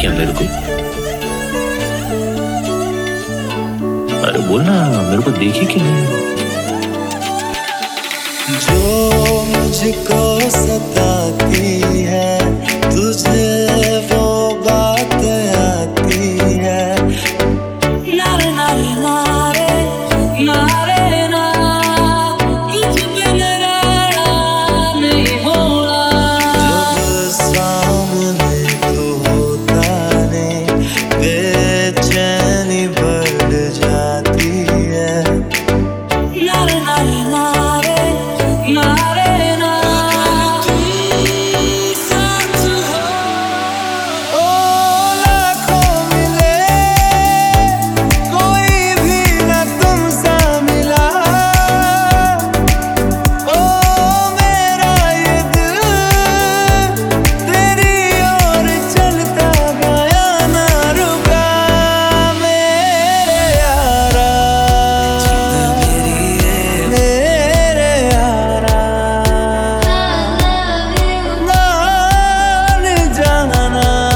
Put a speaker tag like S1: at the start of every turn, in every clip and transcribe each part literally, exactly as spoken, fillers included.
S1: क्या मेरे को? अरे बोलना, मेरे को देखी कि नहीं?
S2: जो मुझको सताती है तुझे वो बात आती है।
S3: नारे नारे नारे नारे ना तुझ बिन रहना नहीं होना।
S2: जब सामने तू होता नहीं बेचैनी बढ़ जाती है।
S3: नारे नारे नारे नारे ना साथ हो।
S2: ओ लाखों मिले कोई भी न तुमसा मिला। ओ मेरा ये दिल तेरी ओर चलता गया ना रुका। मेरे यारा मेरे यारा मान जाना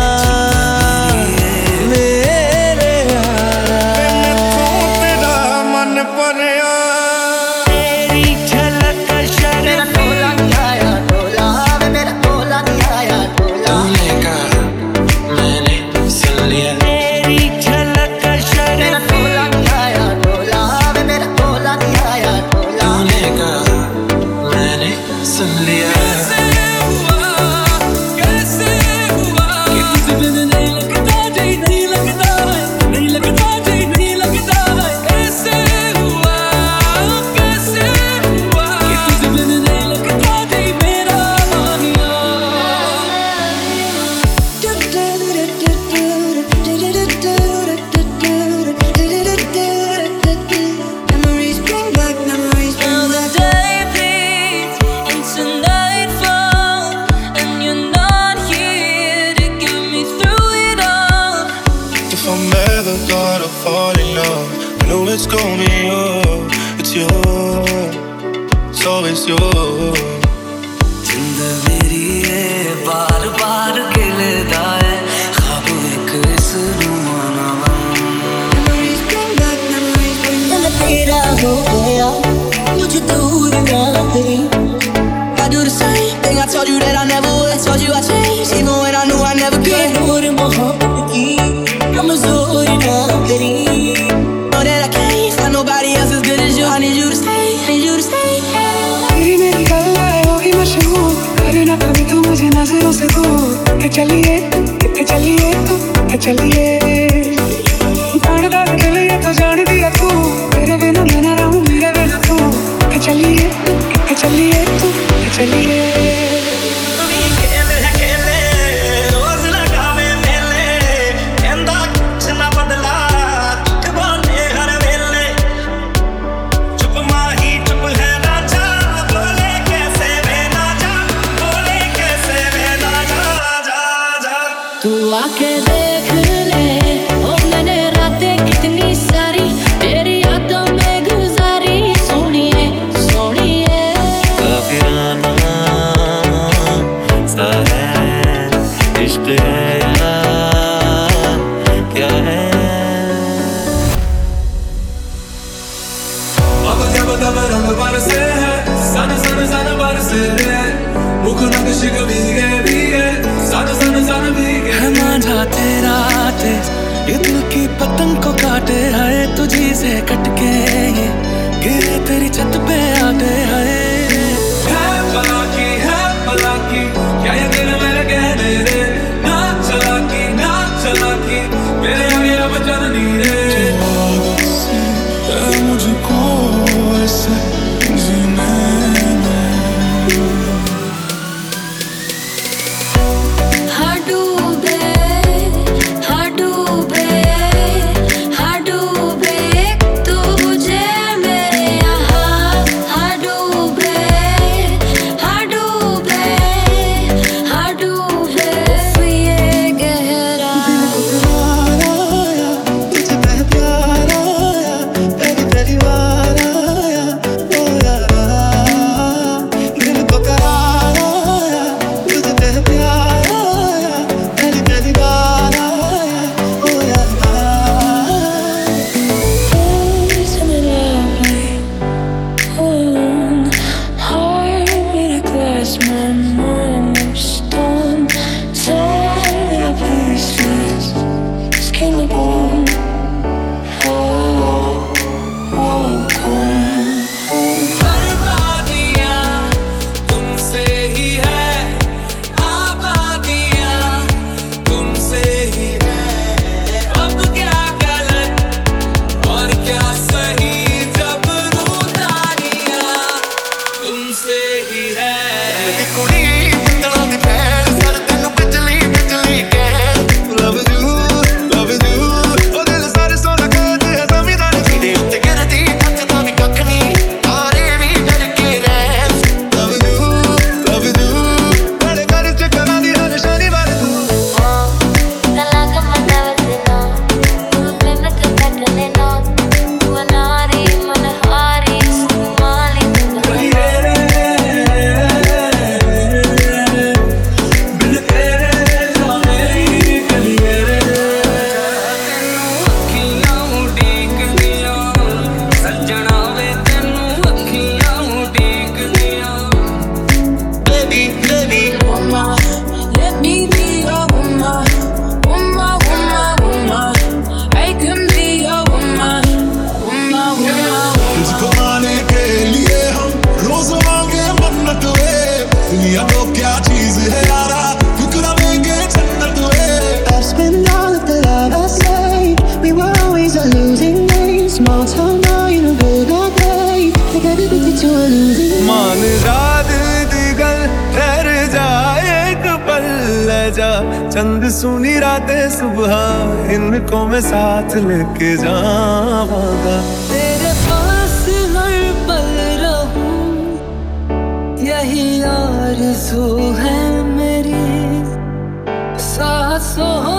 S2: मेरे यारा। तेरा मन पड़या तेरी झलक शर्म
S4: टोला नहीं आया टोला वे मेरा टोला नहीं आया टोला।
S1: तूने कहा मैंने सुन लिया।
S2: तेरी झलक
S4: मेरा
S2: शर्म
S4: टोला नहीं आया टोला वे मेरा टोला नहीं आया टोला।
S1: तूने कहा मैंने सुन लिया।
S3: कैसे हुआ कैसे हुआ कि तुझ बिन नहीं लगता जी नहीं लगता है नहीं लगता जी नहीं लगता है। कैसे हुआ कैसे हुआ कि तुझ बिन नहीं लगता जी मेरा मानिया।
S5: Memories bring back memories bring
S3: Now the
S5: back.
S3: day bleeds into nightfall, and you're not here to get me through it all.
S2: If I'm ever gonna fall in love, I know it's gonna be you. It's you, it's always you.
S6: जिंद मेरी है बार बार गिलदा है ख्वाब एक इस Rumana
S5: Memories bring back memories bring back.
S4: दिल तेरा हो गया मुझे दूर ना करी।
S5: I do the same thing. I told you that I never would. I told you I changed, even when I knew I never
S4: ये
S5: could.
S4: नूर मोहब्बत की कमजोर ना करी।
S5: Know that I can't find nobody else as good as you. I need you to stay, I need you to stay.
S7: तेरी मेरी गल्लाएं होगी मशहूर करे ना कभी तू मुझे नजरों से दूर। किथे चलिए किथे चलिए तू किथे चलिए जानदा दिल ये तो जान दिया तू तेरे बिना मैं ना रहूं मेरे बिना तू। किथे चलिए किथे चलिए तू किथे चलिए।
S3: तू आके देख ले ओ मैंने रातें कितनी सारी तेरी यादों में गुजारी। सोनिए सोनिए
S1: काफिराना सा है इश्क है या क्या है?
S8: अब जब तब रंग बरसे है सन सन सन बरसे है मुख नक्श भीगे भीगे सन सन सन भीगे।
S6: है मांझा तेरा तेज ये दिल की पतंग को काटे है तुझी से कटके ये गिरे तेरी छत पे आते है।
S8: है भला की है भला की क्या ये दिल मेरे कहने रे ना चला की ना चला की मेरे आगे अब जननी रे। मुझको ऐसे जीने
S3: हाँ डूबे हाँ डूबे हाँ डूबे तुझे मेरे यहाँ हाँ डूबे।
S6: चंद सुनी रातें सुबह इनको मैं साथ लेके जावांगा।
S3: तेरे पास हर पल रहूं यही आरज़ू है मेरी, सांसों